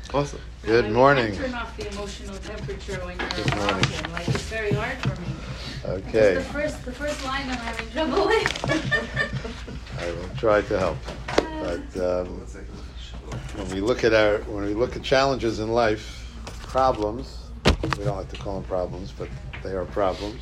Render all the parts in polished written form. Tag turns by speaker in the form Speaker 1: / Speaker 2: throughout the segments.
Speaker 1: Awesome.
Speaker 2: Good morning.
Speaker 3: I turn off the emotional temperature when you're
Speaker 2: Good morning.
Speaker 3: talking. Like, it's very hard for me.
Speaker 2: Okay.
Speaker 3: The first line I'm having trouble with.
Speaker 2: I will try to help. But when we look at challenges in life, problems, we don't like to call them problems, but they are problems.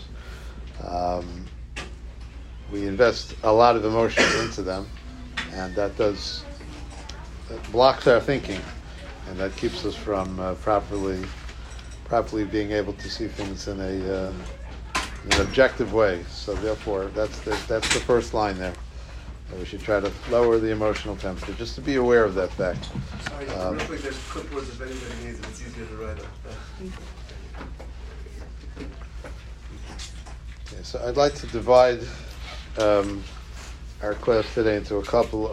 Speaker 2: We invest a lot of emotion into them, and that blocks our thinking, and that keeps us from properly being able to see things in an objective way. So therefore, that's the first line there. We should try to lower the emotional temperature, just to be aware of that fact.
Speaker 1: Sorry, real quick, there's clipboards if anybody needs it. It's easier to write up.
Speaker 2: Okay, so I'd like to divide our class today into a couple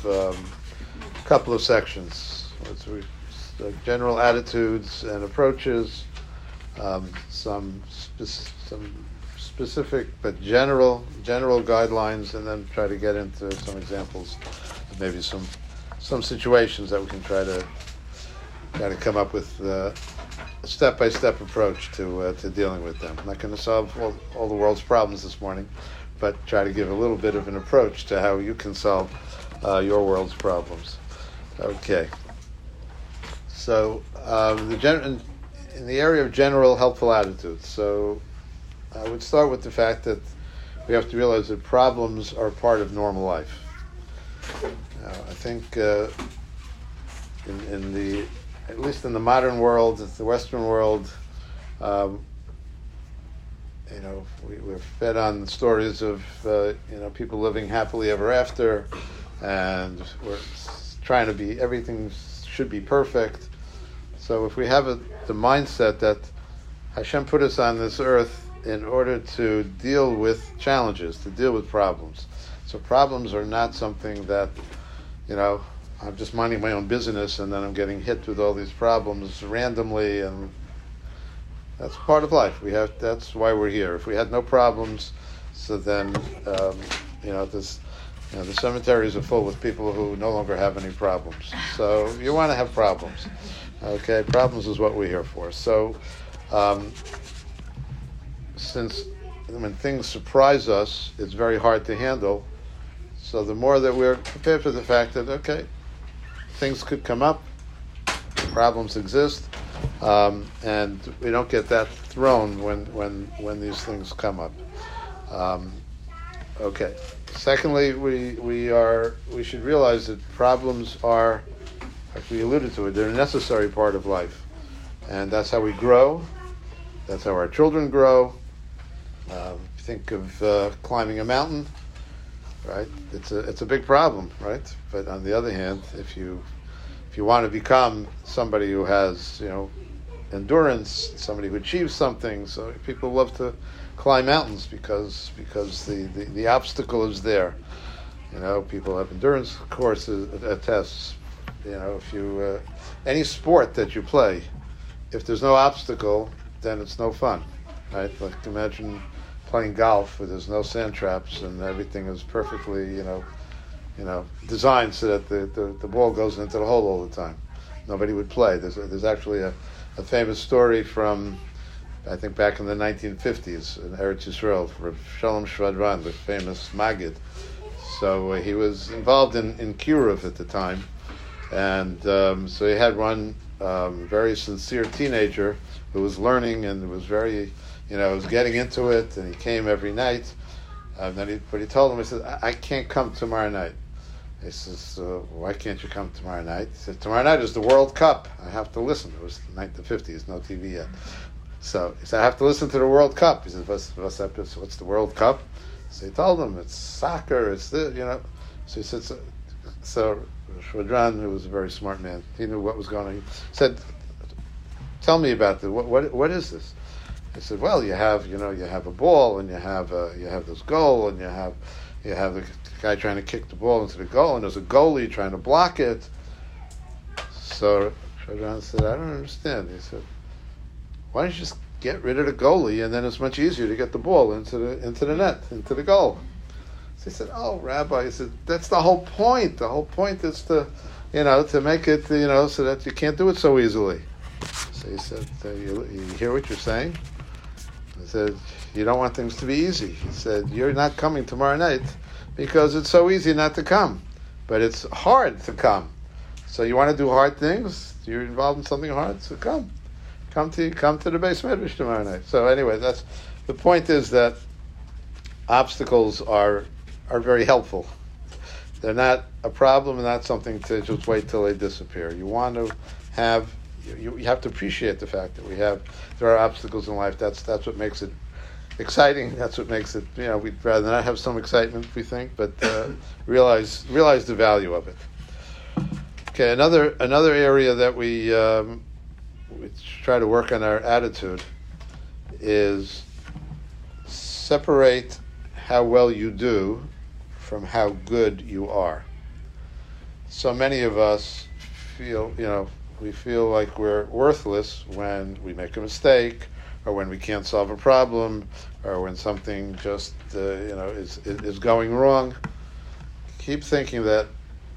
Speaker 2: of sections. General attitudes and approaches, some specific but general guidelines, and then try to get into some examples, maybe some situations that we can try to come up with a step-by-step approach to dealing with them. I'm not going to solve all the world's problems this morning, but try to give a little bit of an approach to how you can solve your world's problems. Okay. So in the area of general helpful attitudes, so I would start with the fact that we have to realize that problems are part of normal life. I think at least in the modern world, the Western world, we're fed on stories of people living happily ever after, and we're trying to be, everything should be perfect. So if we have the mindset that Hashem put us on this earth in order to deal with challenges, to deal with problems. So problems are not something that, I'm just minding my own business and then I'm getting hit with all these problems randomly, and that's part of life. That's why we're here. If we had no problems, so then, the cemeteries are full with people who no longer have any problems. So you want to have problems. Okay, problems is what we're here for. So, since when things surprise us, it's very hard to handle. So the more that we're prepared for the fact that, okay, things could come up, problems exist, and we don't get that thrown when these things come up. Okay. Secondly, we should realize that problems are, like we alluded to it, they're a necessary part of life, and that's how we grow. That's how our children grow. Think of climbing a mountain, right? It's a big problem, right? But on the other hand, if you want to become somebody who has endurance, somebody who achieves something, so people love to climb mountains because the obstacle is there. People have endurance courses, tests. If you any sport that you play, if there's no obstacle, then it's no fun, right? Like imagine playing golf where there's no sand traps and everything is perfectly, designed so that the ball goes into the hole all the time. Nobody would play. There's actually a famous story from, I think, back in the 1950s in Eretz Yisrael, for Shalom Shvadran, the famous Maggid. So he was involved in Kiruv at the time, and so he had one very sincere teenager who was learning and was very, was getting into it, and he came every night. But he told him, he said, I can't come tomorrow night. He says, why can't you come tomorrow night? He said, tomorrow night is the World Cup. I have to listen. It was the 1950s, no TV yet. So he said, I have to listen to the World Cup. He said, what's the World Cup? So he told him, it's soccer, it's this, So he said, so Shvadran, who was a very smart man, he knew what was going on. He said, tell me about this. What is this? He said, well, you have a ball, and you have this goal, and you have the guy trying to kick the ball into the goal, and there's a goalie trying to block it. So Shvadran said, I don't understand. He said, why don't you just get rid of the goalie, and then it's much easier to get the ball into the net, into the goal. So he said, oh, Rabbi, he said, that's the whole point. The whole point is to, to make it, so that you can't do it so easily. So he said, you hear what you're saying? He said, you don't want things to be easy. He said, you're not coming tomorrow night because it's so easy not to come. But it's hard to come. So you want to do hard things? You're involved in something hard? So come. Come to the Beis Medrash tomorrow night. So anyway, that's the point, is that obstacles are very helpful. They're not a problem and not something to just wait till they disappear. You want to have, you have to appreciate the fact that there are obstacles in life. That's what makes it exciting. That's what makes it, we'd rather not have some excitement, we think, but realize the value of it. Okay, another area that we try to work on our attitude is separate how well you do from how good you are. So many of us feel, we feel like we're worthless when we make a mistake, or when we can't solve a problem, or when something just, is going wrong. Keep thinking that,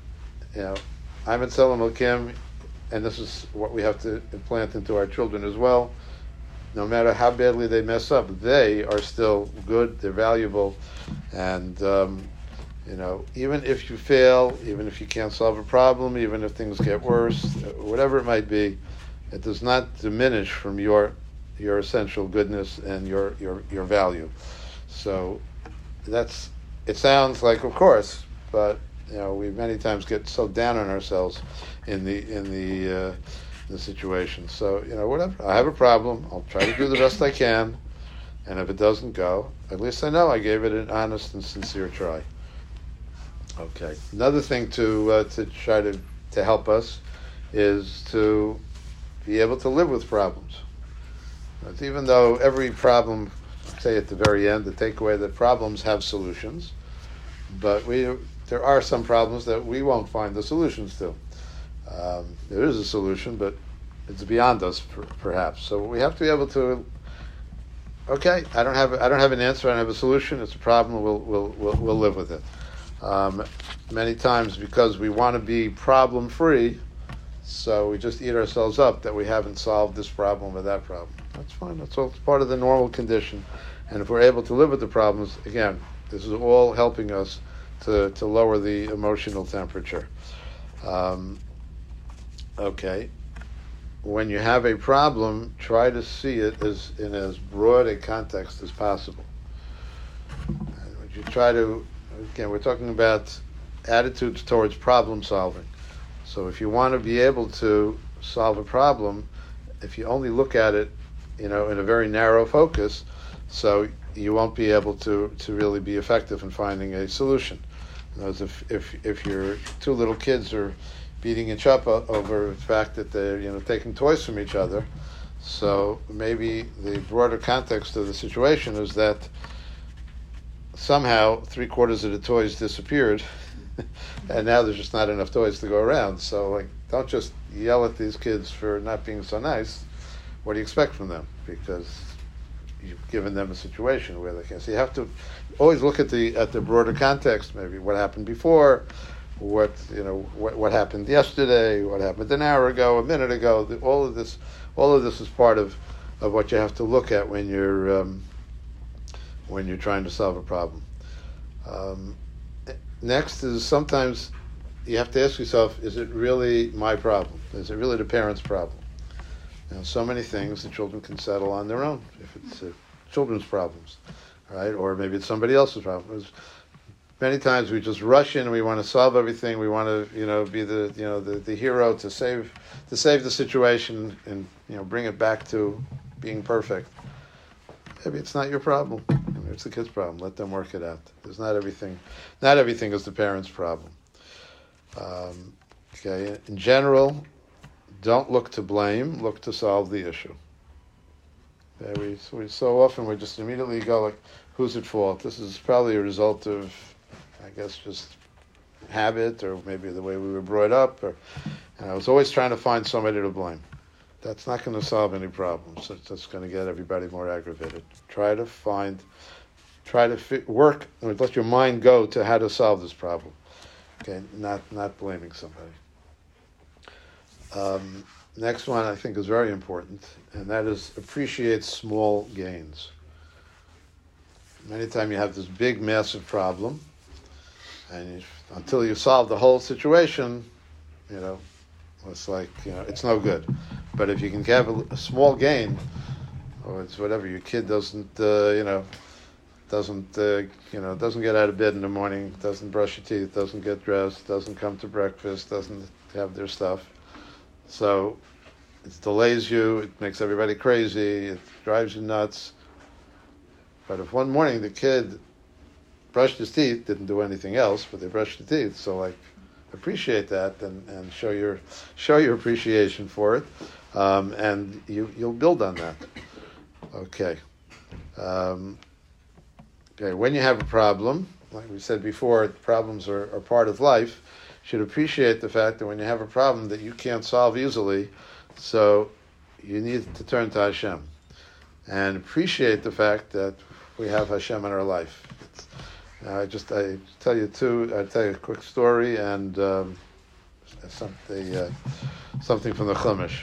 Speaker 2: I'm at Tzelem Elokim, and this is what we have to implant into our children as well. No matter how badly they mess up, they are still good, they're valuable, and, even if you fail, even if you can't solve a problem, even if things get worse, whatever it might be, it does not diminish from your essential goodness and your value. So it sounds like, of course, but we many times get so down on ourselves in the situation. So whatever, I have a problem, I'll try to do the best I can, and if it doesn't go, at least I know I gave it an honest and sincere try. Okay. Another thing to try to help us is to be able to live with problems. Even though every problem, say at the very end, the takeaway that problems have solutions, but there are some problems that we won't find the solutions to. There is a solution, but it's beyond us, perhaps. So we have to be able to. Okay, I don't have an answer. I don't have a solution. It's a problem. We'll live with it. Many times, because we want to be problem free, so we just eat ourselves up that we haven't solved this problem or that problem. That's fine. That's all part of the normal condition. And if we're able to live with the problems, again, this is all helping us to lower the emotional temperature. Okay. When you have a problem, try to see it in as broad a context as possible. And when you try to, again, we're talking about attitudes towards problem solving. So if you want to be able to solve a problem, if you only look at it, in a very narrow focus, so you won't be able to really be effective in finding a solution. As if your two little kids are beating each up over the fact that they're taking toys from each other, so maybe the broader context of the situation is that somehow 3/4 of the toys disappeared, and now there's just not enough toys to go around. So don't just yell at these kids for not being so nice. What do you expect from them? Because you've given them a situation where they can't. So you have to always look at the broader context. Maybe what happened before, what happened yesterday, what happened an hour ago, a minute ago. All of this is part of what you have to look at when you're trying to solve a problem. Next is, sometimes you have to ask yourself: is it really my problem? Is it really the parent's problem? So many things the children can settle on their own if it's children's problems, right? Or maybe it's somebody else's problem. Many times we just rush in and we want to solve everything. We want to, be the hero to save the situation and bring it back to being perfect. Maybe it's not your problem. Maybe it's the kid's problem. Let them work it out. There's not everything is the parent's problem. Okay. In general, don't look to blame, look to solve the issue. Okay, we so often we just immediately go who's at fault? This is probably a result of, I guess, just habit, or maybe the way we were brought up. And I was always trying to find somebody to blame. That's not going to solve any problems. It's just going to get everybody more aggravated. Work, let your mind go to how to solve this problem. Okay, not blaming somebody. Next one I think is very important, and that is appreciate small gains. Many times you have this big, massive problem, and until you solve the whole situation, it's like, it's no good. But if you can have a small gain, or it's whatever, your kid doesn't get out of bed in the morning, doesn't brush your teeth, doesn't get dressed, doesn't come to breakfast, doesn't have their stuff. So it delays you, it makes everybody crazy, it drives you nuts. But if one morning the kid brushed his teeth, didn't do anything else, but they brushed the teeth, so appreciate that and show your appreciation for it, and you'll build on that. Okay. Okay. When you have a problem, like we said before, problems are part of life. You should appreciate the fact that when you have a problem that you can't solve easily, so you need to turn to Hashem and appreciate the fact that we have Hashem in our life. I tell you a quick story and something from the Chumash.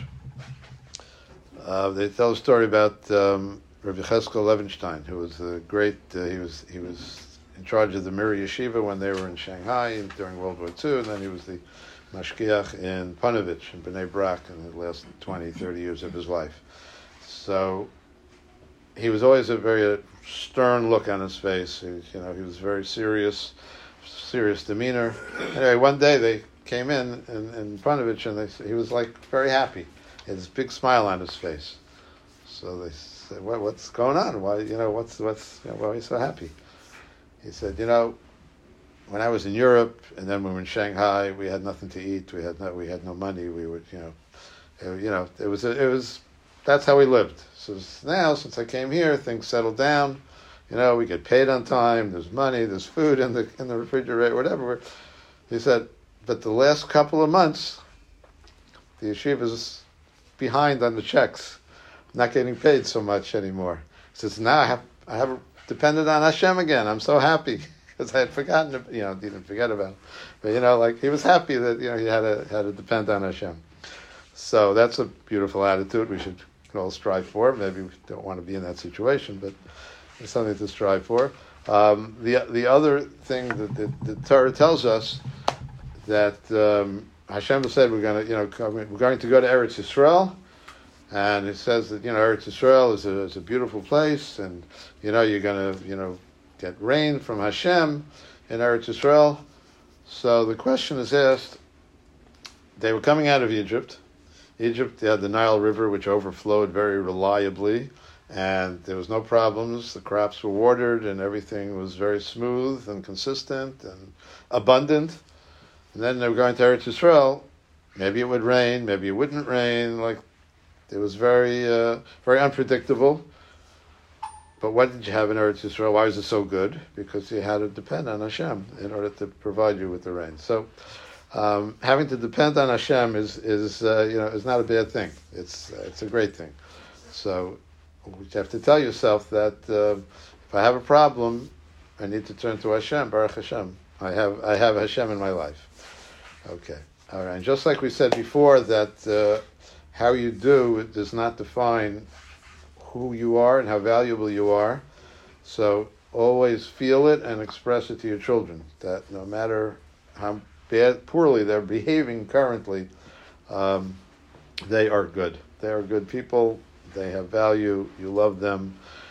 Speaker 2: They tell a story about Rabbi Cheskel Levenstein, who was a great. He was in charge of the Mir Yeshiva when they were in Shanghai during World War II, and then he was the mashgiach in Panovich in Bnei Brak in the last 20, 30 years of his life. So he was always a very stern look on his face. He was very serious demeanor. Anyway, one day they came in Panovich, and he was very happy. He had this big smile on his face. So they said, "What's going on? Why, why are you so happy?" He said, "When I was in Europe, and then when we were in Shanghai, we had nothing to eat. We had no money. We would, it was that's how we lived. So now, since I came here, things settled down. We get paid on time. There's money. There's food in the refrigerator, whatever." He said, "But the last couple of months, the yeshiva's behind on the checks, not getting paid so much anymore." He says, "Now I have depended on Hashem again. I'm so happy because I had forgotten, didn't forget about it, but he was happy that he had to depend on Hashem." So that's a beautiful attitude we should all strive for. Maybe we don't want to be in that situation, but it's something to strive for. The other thing that the Torah tells us that Hashem said we're going to go to Eretz Yisrael, and it says that Eretz Yisrael is a beautiful place, and you're going to get rain from Hashem in Eretz Yisrael. So the question is asked. They were coming out of Egypt. Egypt, they had the Nile River, which overflowed very reliably, and there was no problems. The crops were watered, and everything was very smooth and consistent and abundant. And then they were going to Eretz Yisrael. Maybe it would rain, maybe it wouldn't rain. It was very, very unpredictable. But what did you have in Eretz Yisrael? Why was it so good? Because you had to depend on Hashem in order to provide you with the rain. So having to depend on Hashem is not a bad thing. It's a great thing. So you have to tell yourself that if I have a problem, I need to turn to Hashem. Baruch Hashem. I have Hashem in my life. Okay. All right. And just like we said before, that how you do does not define who you are and how valuable you are. So always feel it and express it to your children, that no matter how poorly they're behaving currently, they are good. They are good people. They have value. You love them,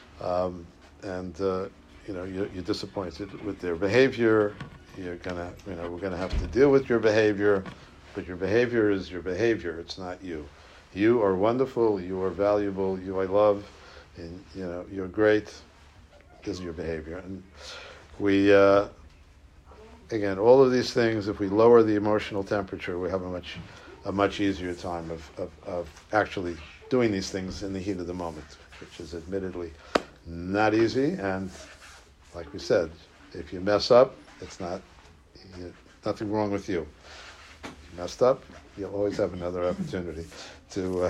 Speaker 2: and you're disappointed with their behavior. We're gonna have to deal with your behavior, but your behavior is your behavior. It's not you. You are wonderful. You are valuable. You I love, and you're great. This is your behavior, and we. Again, all of these things, if we lower the emotional temperature, we have a much easier time of actually doing these things in the heat of the moment, which is admittedly not easy. And like we said, if you mess up, it's nothing wrong with you. If you messed up, you'll always have another opportunity to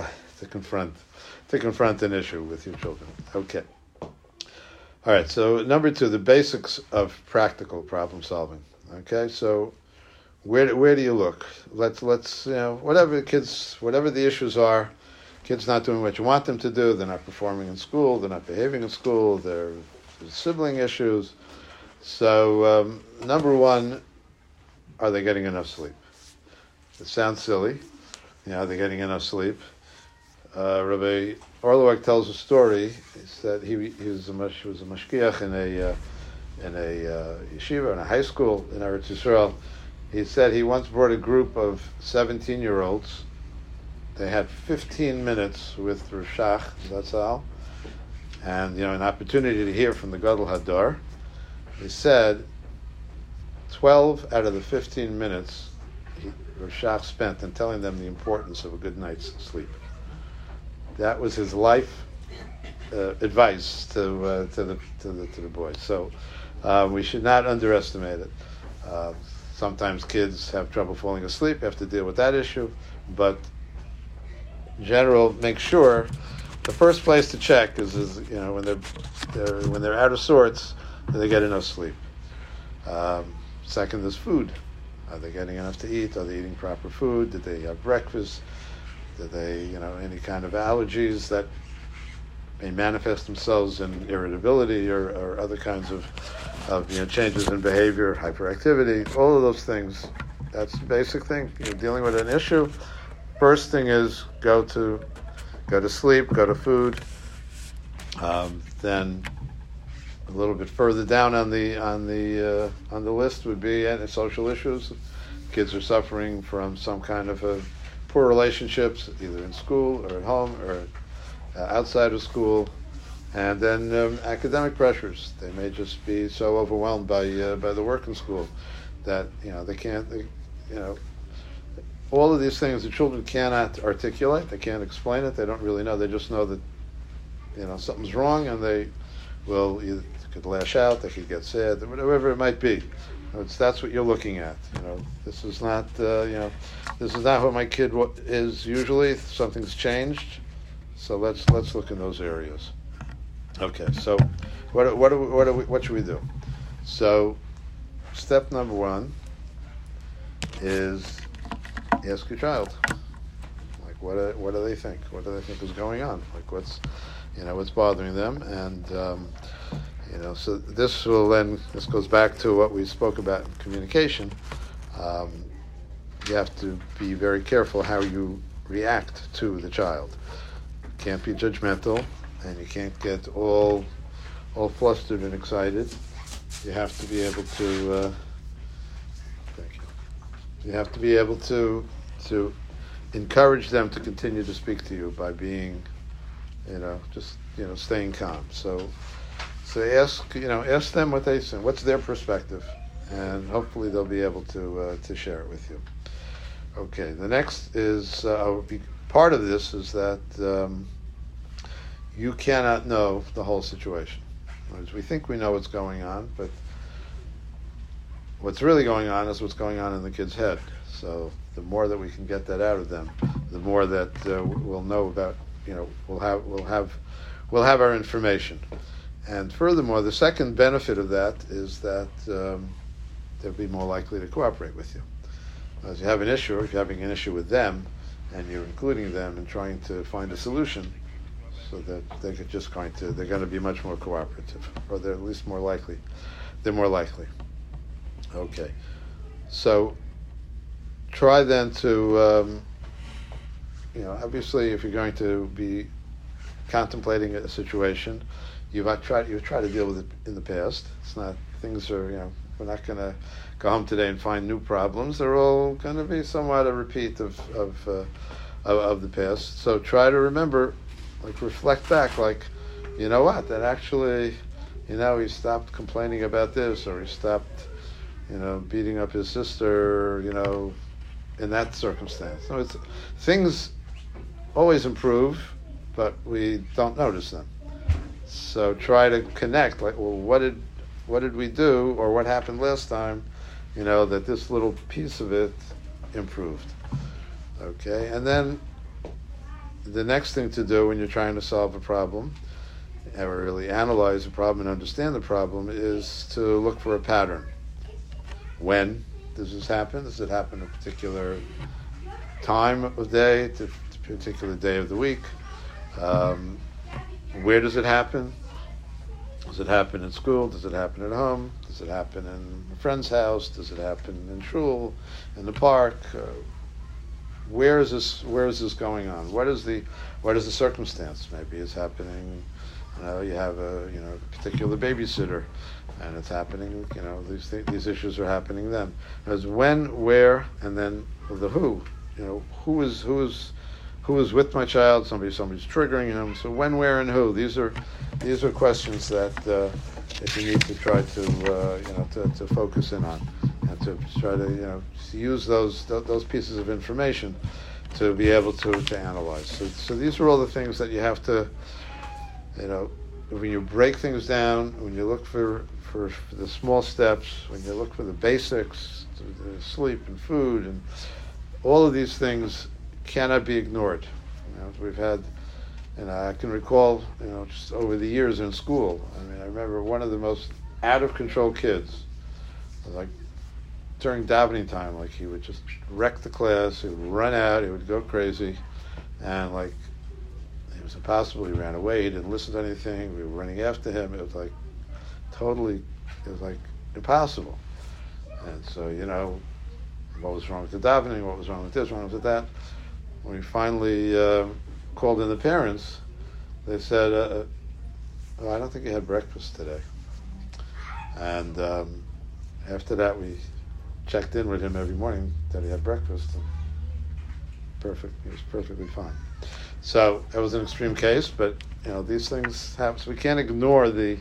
Speaker 2: confront an issue with your children. Okay. All right. So number 2, the basics of practical problem solving. Okay, so where do you look? Let's whatever the issues are, kids not doing what you want them to do, they're not performing in school, they're not behaving in school, there's sibling issues. So number one, are they getting enough sleep? It sounds silly. Are they getting enough sleep? Rabbi Orlowek tells a story. He said he was a mashgiach in a yeshiva, in a high school in Eretz Yisrael. He said he once brought a group of 17-year-olds. They had 15 minutes with Rashach Zatzal, and an opportunity to hear from the Gadol Hadar. He said 12 out of the 15 minutes Rashach spent in telling them the importance of a good night's sleep. That was his life advice to the boys. So we should not underestimate it. Sometimes kids have trouble falling asleep. You have to deal with that issue, but in general, make sure the first place to check is when they're out of sorts, do they get enough sleep? Second is food. Are they getting enough to eat? Are they eating proper food? Did they have breakfast? Did they, any kind of allergies that may manifest themselves in irritability or other kinds of changes in behavior, hyperactivity, all of those things. That's the basic thing. You're dealing with an issue. First thing is go to sleep, go to food. Then a little bit further down on the list would be social issues. Kids are suffering from some kind of poor relationships, either in school or at home or outside of school, and then academic pressures. They may just be so overwhelmed by the work in school that they can't. All of these things the children cannot articulate. They can't explain it. They don't really know. They just know that something's wrong, and they will either could lash out. They could get sad, whatever it might be. That's what you're looking at. This is not. This is not what my kid is usually. Something's changed. So let's look in those areas. Okay. So what should we do? So step number one is ask your child. Like what do they think? What do they think is going on? Like what's bothering them? And so this goes back to what we spoke about in communication. You have to be very careful how you react to the child. You can't be judgmental, and you can't get all flustered and excited. You have to be able to. Thank you. You have to be able to encourage them to continue to speak to you by being, staying calm. So ask them what they think, what's their perspective, and hopefully they'll be able to share it with you. Okay, the next is part of this is that you cannot know the whole situation. As we think we know what's going on, but what's really going on is what's going on in the kid's head. So the more that we can get that out of them, the more that we'll know about. We'll have our information. And furthermore, the second benefit of that is that they'll be more likely to cooperate with you. As you have an issue, or if you're having an issue with them, and you're including them in trying to find a solution, so that they're going to be much more cooperative, or they're at least more likely. They're more likely. Okay, so try then to, obviously, if you're going to be contemplating a situation, you've tried to deal with it in the past. It's not things are we're not going to go home today and find new problems. They're all going to be somewhat a repeat of the past. So try to remember, reflect back, that actually, he stopped complaining about this, or he stopped, beating up his sister, in that circumstance. So things always improve, but we don't notice them. So try to connect, what did we do, or what happened last time, that this little piece of it improved. Okay, and then the next thing to do when you're trying to solve a problem, or really analyze a problem and understand the problem, is to look for a pattern. When does this happen? Does it happen at a particular time of day, a particular day of the week? Where does it happen? Does it happen in school? Does it happen at home? Does it happen in a friend's house? Does it happen in shul, in the park? Where is this going on? What is the circumstance? Maybe it's happening. You have a particular babysitter, and it's happening. These issues are happening then. There's when, where, and then the who. Who is with my child? Somebody's triggering him. So when, where, and who. These are questions that if you need to try to focus in on, and to try to use those pieces of information to be able to analyze. So these are all the things that you have to, when you break things down, when you look for the small steps, when you look for the basics, the sleep and food, and all of these things cannot be ignored. We've had, I can recall, just over the years in school. I remember one of the most out of control kids. Like during davening time, like he would just wreck the class. He would run out. He would go crazy, and it was impossible. He ran away. He didn't listen to anything. We were running after him. It was impossible. And so, what was wrong with the davening? What was wrong with this? Wrong with that? When we finally called in the parents, they said, I don't think he had breakfast today. And after that, we checked in with him every morning that he had breakfast, and he was perfectly fine. So it was an extreme case, but these things happen. So we can't ignore the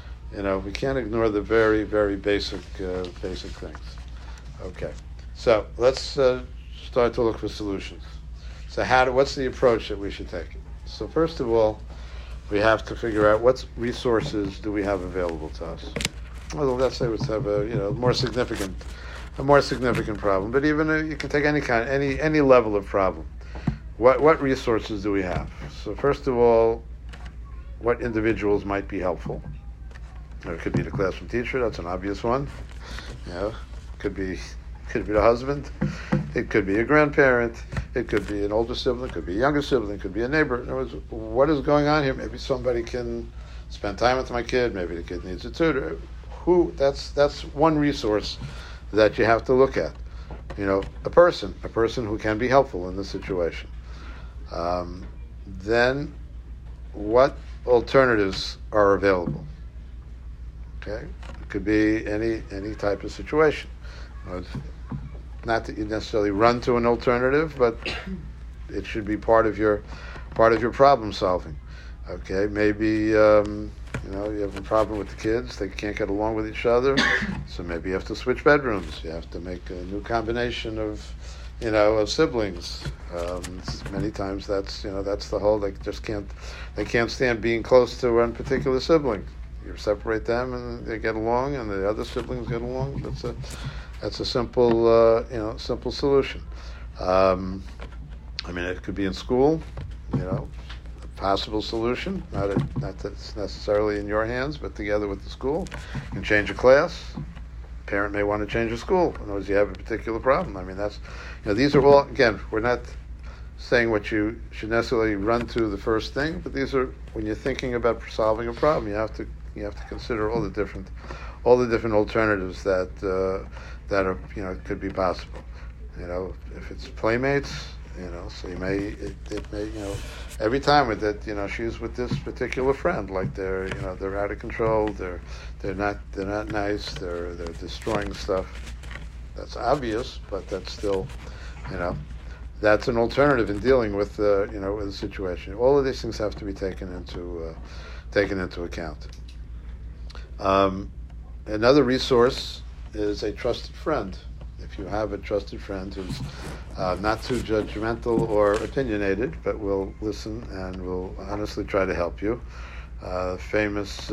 Speaker 2: very, very basic things. Okay, so let's start to look for solutions. So what's the approach that we should take? So first of all, we have to figure out what resources do we have available to us. Well, let's say we have a more significant problem, but even you can take any level of problem. What resources do we have? So first of all, what individuals might be helpful? It could be the classroom teacher. That's an obvious one. Could be the husband. It could be a grandparent. It could be an older sibling. It could be a younger sibling. It could be a neighbor. In other words, what is going on here? Maybe somebody can spend time with my kid. Maybe the kid needs a tutor. That's one resource that you have to look at. A person who can be helpful in this situation. Then, what alternatives are available? Okay, it could be any type of situation. Not that you necessarily run to an alternative, but it should be part of your problem solving. Okay, maybe you have a problem with the kids; they can't get along with each other, so maybe you have to switch bedrooms. You have to make a new combination of siblings. Many times that's the whole. They can't stand being close to one particular sibling. You separate them, and they get along, and the other siblings get along. That's a simple simple solution. It could be in school. A possible solution. Not that it's necessarily in your hands, but together with the school, you can change a class. Parent may want to change a school. In other words, you have a particular problem. These are all, again, we're not saying what you should necessarily run to the first thing, but these are, when you're thinking about solving a problem, you have to consider all the different alternatives that are could be possible. If it's playmates, so it may every time with that, she's with this particular friend, like they're out of control, they're not nice, they're destroying stuff. That's obvious, but that's still, that's an alternative in dealing with with the situation. All of these things have to be taken into account. Another resource is a trusted friend. If you have a trusted friend who's not too judgmental or opinionated, but will listen and will honestly try to help you. The famous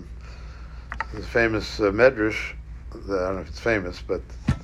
Speaker 2: Medrash, I don't know if it's famous, but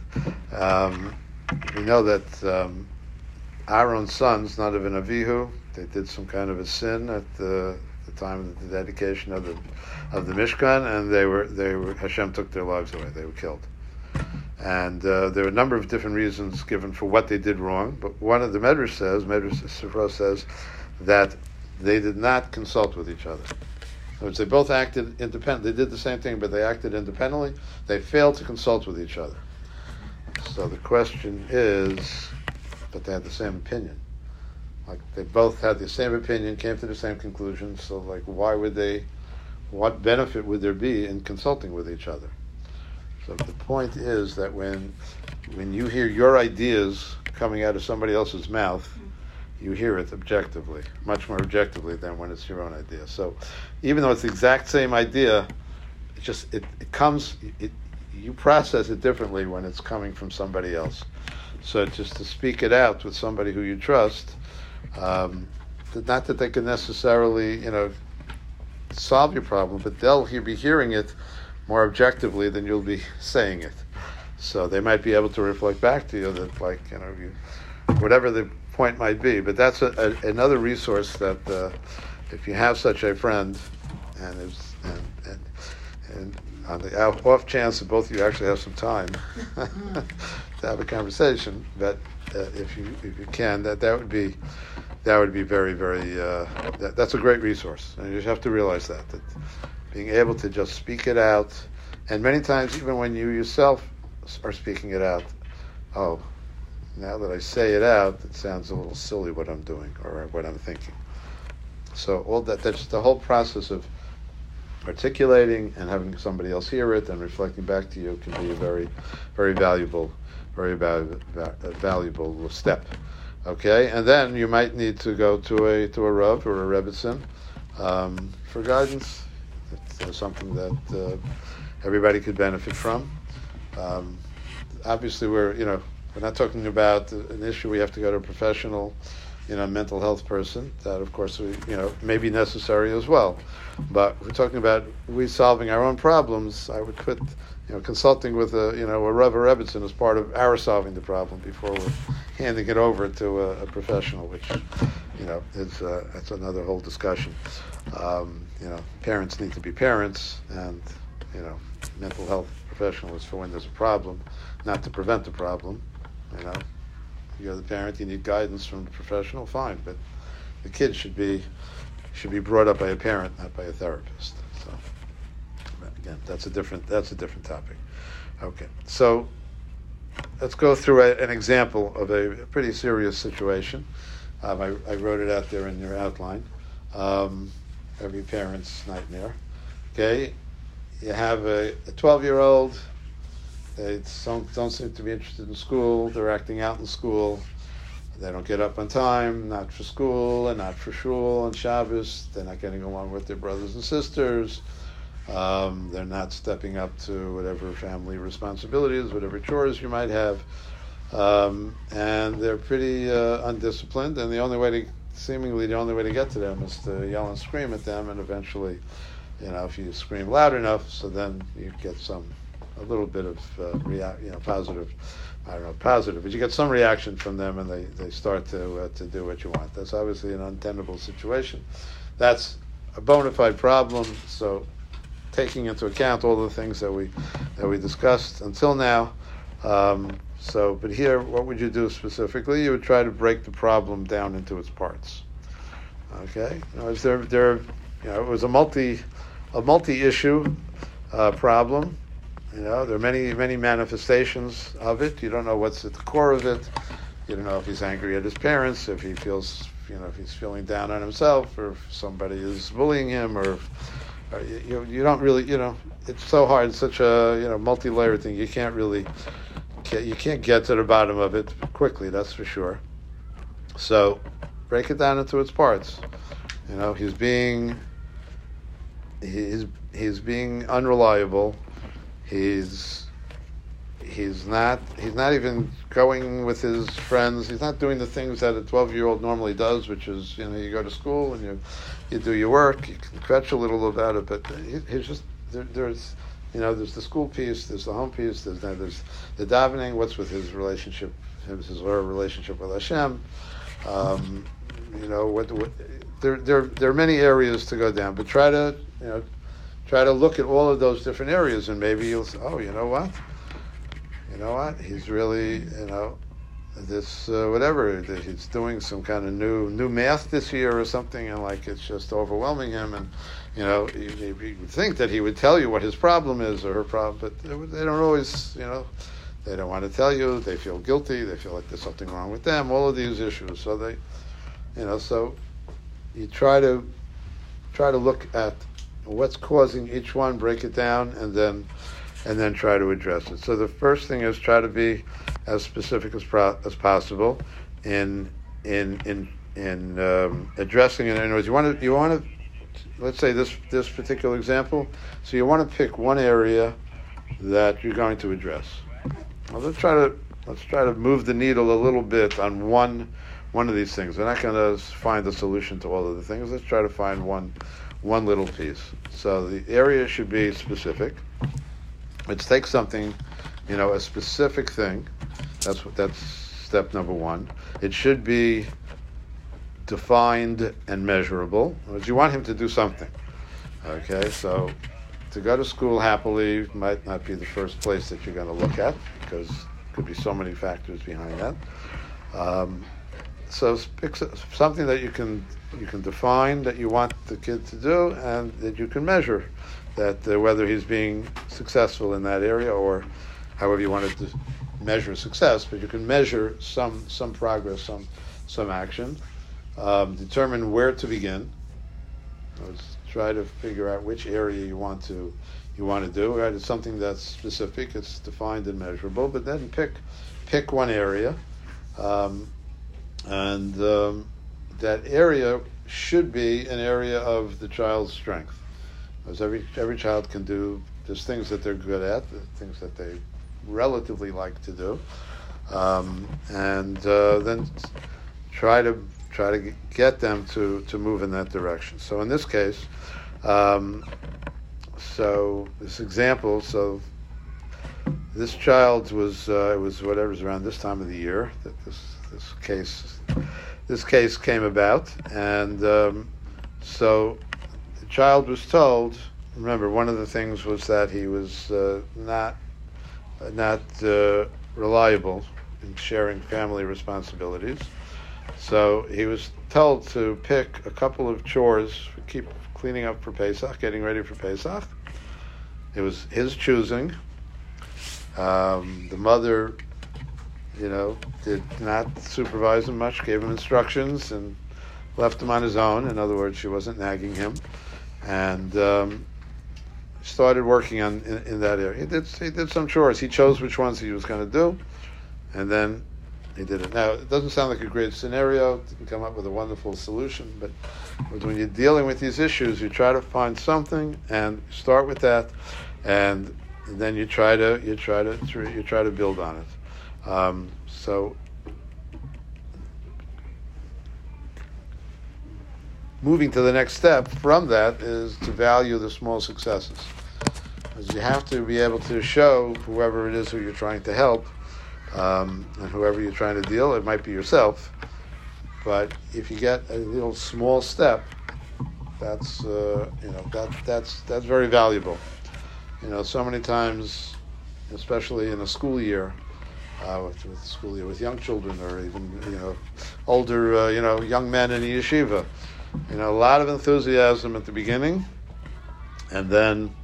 Speaker 2: we know that Aaron's sons, Nadav and Avihu, they did some kind of a sin at the time of the dedication of the Mishkan, and they were Hashem took their lives away. They were killed. And there are a number of different reasons given for what they did wrong, but one of the Medrash Sifra says that they did not consult with each other. In other words, they both acted independently. They did the same thing, but they acted independently. They failed to consult with each other. So the question is, but they had the same opinion. Like, they both had the same opinion, came to the same conclusion, so like, what benefit would there be in consulting with each other? So the point is that when you hear your ideas coming out of somebody else's mouth, you hear it objectively, much more objectively than when it's your own idea. So even though it's the exact same idea, you process it differently when it's coming from somebody else. So just to speak it out with somebody who you trust, not that they can necessarily, solve your problem, but they'll be hearing it more objectively than you'll be saying it. So they might be able to reflect back to you that, whatever the point might be. But that's another resource that if you have such a friend, and on the off chance that both of you actually have some time to have a conversation, but if you can, that would be very, very. That's a great resource, and you just have to realize that being able to just speak it out, and many times even when you yourself are speaking it out, oh, now that I say it out, it sounds a little silly what I'm doing or what I'm thinking. So all that's the whole process of articulating and having somebody else hear it and reflecting back to you can be a very, very valuable step. Okay, and then you might need to go to a Rav or a Rebbetzin for guidance. It's something that everybody could benefit from. Obviously, we're not talking about an issue we have to go to a professional, mental health person. That, of course, may be necessary as well. But we're talking about we solving our own problems. I would put, consulting with a Rav or Rebbetzin as part of our solving the problem before we're handing it over to a professional, which, is that's another whole discussion. Parents need to be parents, and mental health professional is for when there's a problem, not to prevent the problem. You're the parent, you need guidance from the professional, fine, but the kid should be brought up by a parent, not by a therapist. So again, that's a different topic. Okay, so let's go through an example of a pretty serious situation. I wrote it out there in your outline. Every parent's nightmare. Okay, you have a 12-year-old. They don't seem to be interested in school. They're acting out in school. They don't get up on time, not for school and not for shul and Shabbos. They're not getting along with their brothers and sisters. They're not stepping up to whatever family responsibilities, whatever chores you might have. And they're pretty undisciplined, and the only way to get to them is to yell and scream at them, and eventually, if you scream loud enough, so then you get a little bit of positive, but you get some reaction from them, and they start to do what you want. That's obviously an untenable situation. That's a bona fide problem. So, taking into account all the things that we discussed until now. But here, what would you do specifically? You would try to break the problem down into its parts. Okay, it was a multi-issue problem. There are many manifestations of it. You don't know what's at the core of it. You don't know if he's angry at his parents, if he feels, if he's feeling down on himself, or if somebody is bullying him, or you don't really, it's so hard. It's such a multi-layered thing. You can't get to the bottom of it quickly. That's for sure. So break it down into its parts. He's being unreliable. He's not even going with his friends. He's not doing the things that a 12-year-old normally does, which is, you go to school and you do your work. You can kvetch a little about it, but he's just there's the school piece, there's the home piece, there's the davening. What's with his relationship, his or her relationship with Hashem? There are many areas to go down, but try to look at all of those different areas, and maybe you'll say, oh, you know what? you know what, he's really, this whatever, that he's doing some kind of new math this year or something, and like it's just overwhelming him, and you would think that he would tell you what his problem is or her problem, but they don't always, they don't want to tell you. They feel guilty. They feel like there's something wrong with them. All of these issues. So they, so you try to look at what's causing each one, break it down, and then try to address it. So the first thing is try to be as specific as possible in addressing it. In other words, you want to let's say this particular example. So you want to pick one area that you're going to address. Well, let's try to move the needle a little bit on one of these things. We're not going to find the solution to all of the things. Let's try to find one little piece. So the area should be specific. Let's take something, a specific thing. That's step number one. It should be defined and measurable. Because you want him to do something. Okay, so to go to school happily might not be the first place that you're going to look at, because there could be so many factors behind that. So pick something that you can define that you want the kid to do, and that you can measure that whether he's being successful in that area, or however you want to measure success, but you can measure some progress, some action. Determine where to begin. Try to figure out which area you want to do. Right, it's something that's specific, it's defined and measurable. But then pick one area, and that area should be an area of the child's strength, because every child can do. There's things that they're good at, things that they relatively like to do, and then try to get them to move in that direction. So in this case, so this example, so this child was it was whatever's around this time of the year that this case came about, and so the child was told. Remember, one of the things was that he was not reliable in sharing family responsibilities. So he was told to pick a couple of chores, keep cleaning up for Pesach, getting ready for Pesach. It was his choosing. The mother, did not supervise him much, gave him instructions, and left him on his own. In other words, she wasn't nagging him, and started working in that area. He did some chores. He chose which ones he was going to do, and then he did it. Now, it doesn't sound like a great scenario. Didn't come up with a wonderful solution, but when you're dealing with these issues, you try to find something and start with that, and then you try to build on it. So, moving to the next step from that is to value the small successes, because you have to be able to show whoever it is who you're trying to help. And whoever you're trying to deal, it might be yourself. But if you get a little small step, that's that's very valuable. So many times, especially in a school year, with young children, or even older young men in a yeshiva, a lot of enthusiasm at the beginning, and then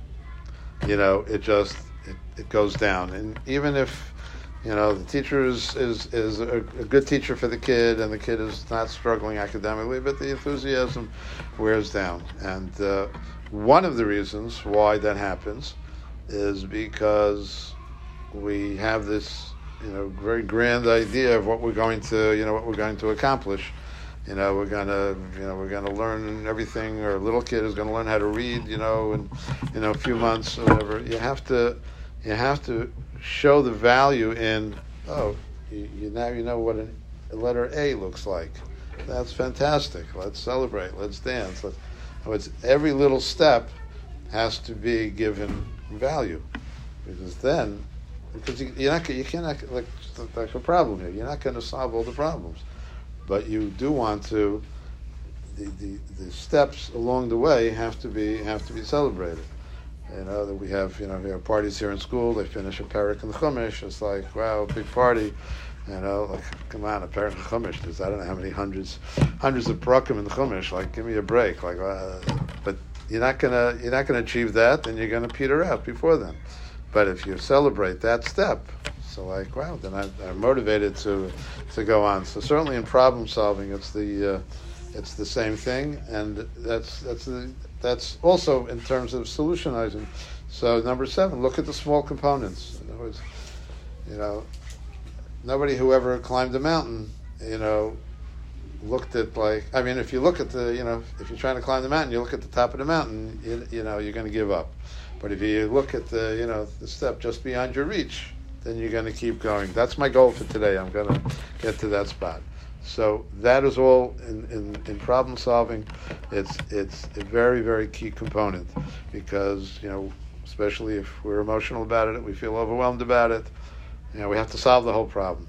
Speaker 2: it goes down. And even if the teacher is a good teacher for the kid, and the kid is not struggling academically, but the enthusiasm wears down. And one of the reasons why that happens is because we have this, very grand idea of what we're going to accomplish. We're gonna learn everything. Or a little kid is going to learn how to read, in a few months or whatever. You have to show the value in, now you know what a letter A looks like. That's fantastic. Let's celebrate. Let's dance. Every little step has to be given value, because you cannot, like a problem here. You're not going to solve all the problems, but you do want to. The steps along the way have to be celebrated. That we have, we have parties here in school. They finish a parak in the Chumash. It's like, wow, big party. Like, come on, a parak in the Chumash. There's, I don't know how many hundreds of parakim in the Chumash. Like, give me a break. Like, but you're not gonna achieve that, and you're gonna peter out before then. But if you celebrate that step, so like, wow, then I'm motivated to go on. So certainly in problem solving, it's the same thing, and that's also in terms of solutionizing. So number 7, look at the small components. In other words, nobody who ever climbed a mountain, looked at if you look at if you're trying to climb the mountain, you look at the top of the mountain, you're going to give up. But if you look at the step just beyond your reach, then you're going to keep going. That's my goal for today. I'm going to get to that spot. So that is all in problem solving. It's a very, very key component because, especially if we're emotional about it, we feel overwhelmed about it, we have to solve the whole problem.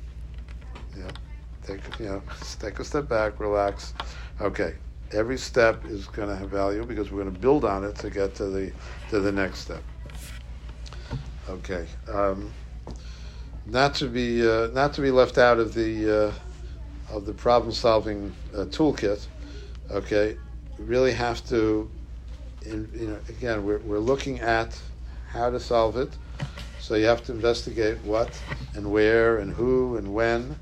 Speaker 2: Take a step back, relax. Okay, every step is going to have value because we're going to build on it to get to the next step. Okay, not to be left out of the problem-solving toolkit. Okay, we really have to. Again, we're looking at how to solve it. So you have to investigate what and where and who and when.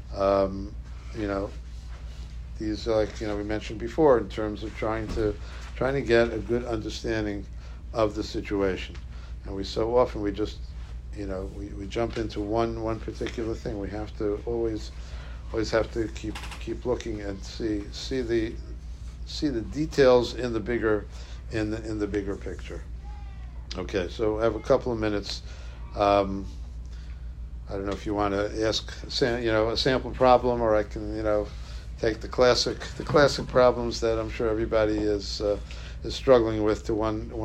Speaker 2: These are we mentioned before in terms of trying to get a good understanding of the situation. And we so often we just we jump into one particular thing. We have to always have to keep looking and see the details in the bigger picture. Okay, so I have a couple of minutes. I don't know if you want to ask a sample problem, or I can take the classic problems that I'm sure everybody is struggling with to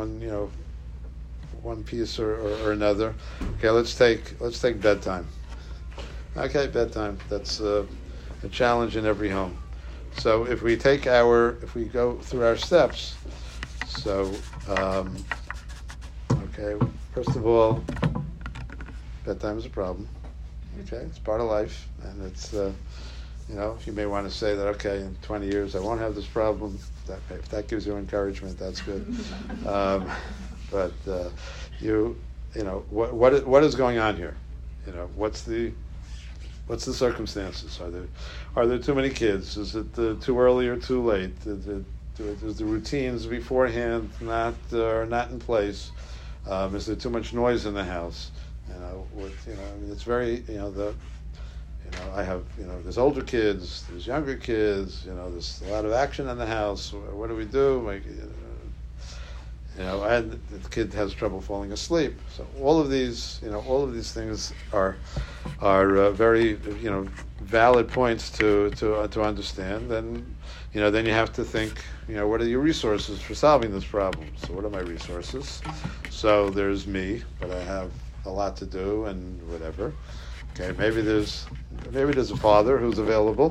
Speaker 2: one piece or another. Okay, let's take bedtime. Okay, bedtime. That's a challenge in every home. So if we go through our steps. So okay, first of all, bedtime is a problem. Okay, it's part of life, and it's you may want to say that, okay, in 20 years I won't have this problem. If that gives you encouragement, that's good. But what is going on here? What's the circumstances? Are there too many kids? Is it too early or too late? Is the routines beforehand not in place? Is there too much noise in the house? It's very I have there's older kids, there's younger kids. There's a lot of action in the house. What do we do? And the kid has trouble falling asleep. So all of these things are very valid points to understand. Then then you have to think what are your resources for solving this problem? So what are my resources? So there's me, but I have a lot to do and whatever. Okay, maybe there's a father who's available.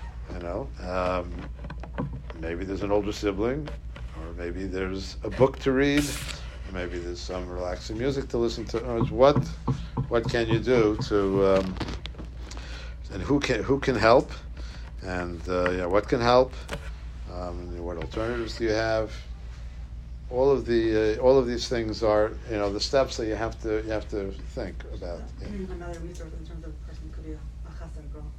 Speaker 2: Maybe there's an older sibling. Or maybe there's a book to read, or maybe there's some relaxing music to listen to. What can you do to, and who can help, and what can help, what alternatives do you have? All of these things are the steps that you have to think about.
Speaker 4: Another resource in terms of a person could be a chassid girl.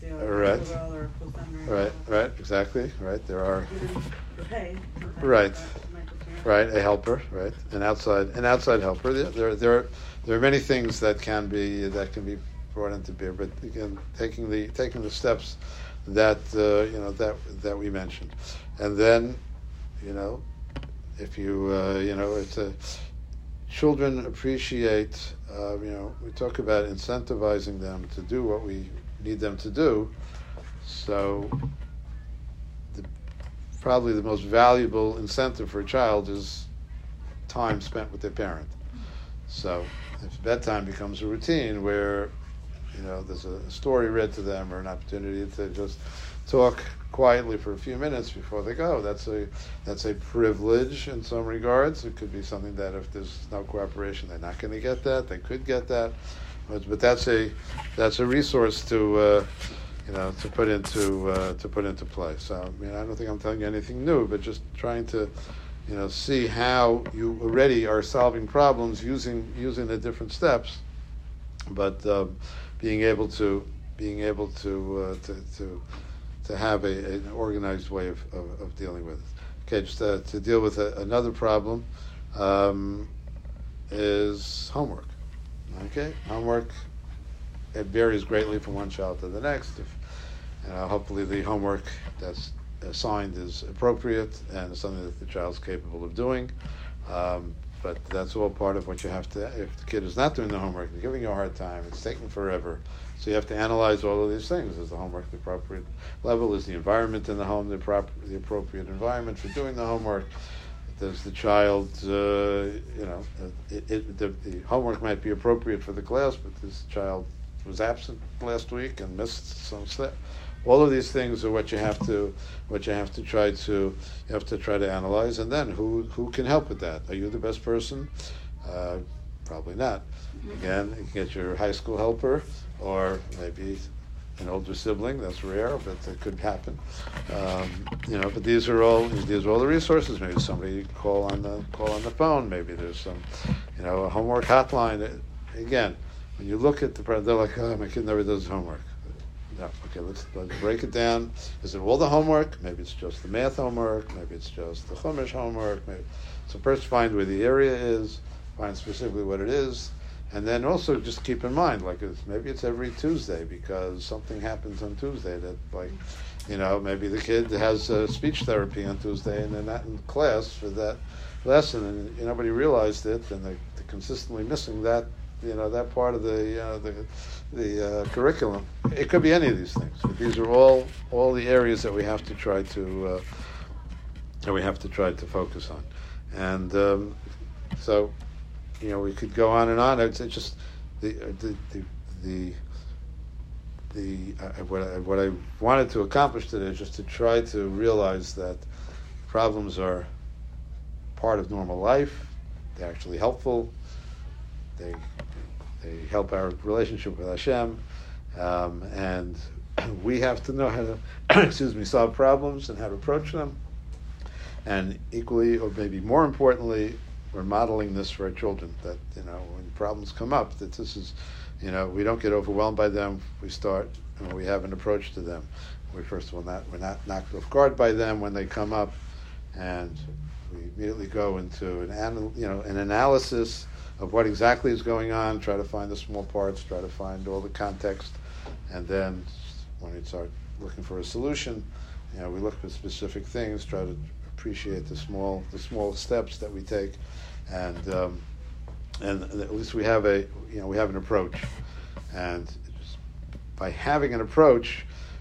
Speaker 2: Right, exactly. Right, there are.
Speaker 4: Right.
Speaker 2: A helper. Right, an outside helper. There are many things that can be brought into bear. But again, taking the steps that that we mentioned, and then if children appreciate. We talk about incentivizing them to do what we need them to do. So probably the most valuable incentive for a child is time spent with their parent. So if bedtime becomes a routine where there's a story read to them or an opportunity to just talk quietly for a few minutes before they go. That's a privilege in some regards. It could be something that if there's no cooperation, they're not going to get that. They could get that, but that's a resource to to put into play. So I don't think I'm telling you anything new, but just trying to see how you already are solving problems using the different steps, but being able to have an organized way of dealing with it. Okay, just to deal with another problem is homework. Okay, homework, it varies greatly from one child to the next. Hopefully the homework that's assigned is appropriate and something that the child's capable of doing. But that's all part of what you have to. If the kid is not doing the homework, they're giving you a hard time, it's taking forever. So you have to analyze all of these things. Is the homework the appropriate level? Is the environment in the home the appropriate environment for doing the homework? Does the child, the homework might be appropriate for the class, but this child was absent last week and missed some step. All of these things are what you have to try to analyze, and then who can help with that? Are you the best person? Probably not. Again, you can get your high school helper, or maybe an older sibling. That's rare, but it could happen. But these are all the resources. Maybe somebody call on the phone. Maybe there's some, a homework hotline. Again, when you look at they're like, oh, my kid never does his homework. No, okay, let's break it down. Is it all the homework? Maybe it's just the math homework. Maybe it's just the Chumash homework. So first find where the area is, find specifically what it is, and then also just keep in mind, maybe it's every Tuesday because something happens on Tuesday that, maybe the kid has speech therapy on Tuesday and they're not in class for that lesson, and nobody realized it, and they're consistently missing that that part of the curriculum. It could be any of these things. But these are all the areas that we have to try to focus on. And so we could go on and on. It's just what I wanted to accomplish today is just to try to realize that problems are part of normal life. They're actually helpful. They help our relationship with Hashem, and we have to know how to solve problems and how to approach them. And equally, or maybe more importantly, we're modeling this for our children, that when problems come up, that this is, we don't get overwhelmed by them. We start and we have an approach to them. We're not knocked off guard by them when they come up, and we immediately go into an analysis of what exactly is going on, try to find the small parts, try to find all the context, and then when we start looking for a solution, we look for specific things, try to appreciate the small steps that we take, and at least we have an approach, and just by having an approach,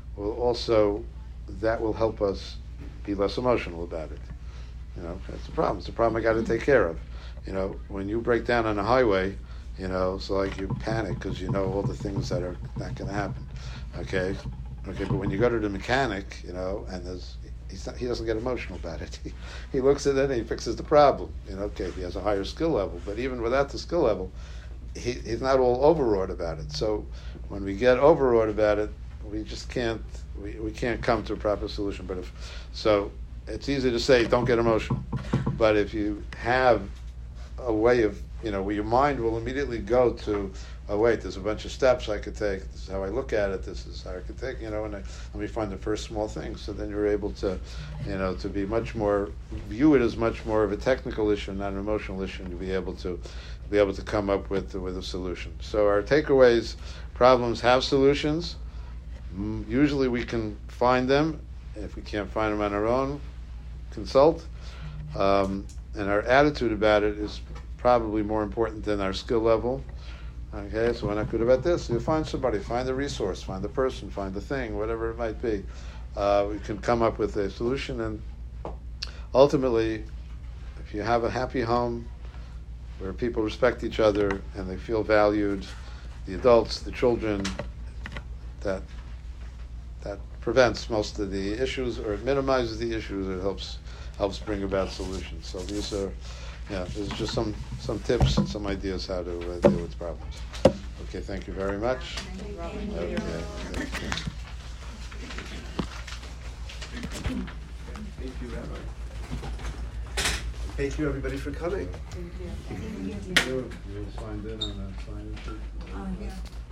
Speaker 2: that will help us be less emotional about it. That's the problem. It's a problem I got to take care of. When you break down on a highway, it's like you panic because all the things that are not going to happen. Okay, but when you go to the mechanic, and he doesn't get emotional about it. He looks at it and he fixes the problem. He has a higher skill level, but even without the skill level, he's not all overwrought about it. So when we get overwrought about it, we just can't come to a proper solution. So it's easy to say don't get emotional, but if you have a way of, where your mind will immediately go to, oh wait, there's a bunch of steps I could take, this is how I look at it, this is how I could take, and let me find the first small thing. So then you're able to, to be much more, view it as much more of a technical issue, not an emotional issue, and to be able to come up with a solution. So our takeaways: problems have solutions. Usually we can find them. If we can't find them on our own, consult. And our attitude about it is probably more important than our skill level. Okay, so we're not good about this. You find somebody, find the resource, find the person, find the thing, whatever it might be. We can come up with a solution, and ultimately, if you have a happy home where people respect each other and they feel valued, the adults, the children, that prevents most of the issues, or it minimizes the issues. It helps bring about solutions. So these are, there's just some tips and some ideas how to deal with problems. Okay, thank you very much. Okay, thank you.
Speaker 1: Thank you, Rabbi. Thank you, everybody, for coming.
Speaker 4: Thank you.
Speaker 2: You signed in on that sign sheet?
Speaker 4: Yeah.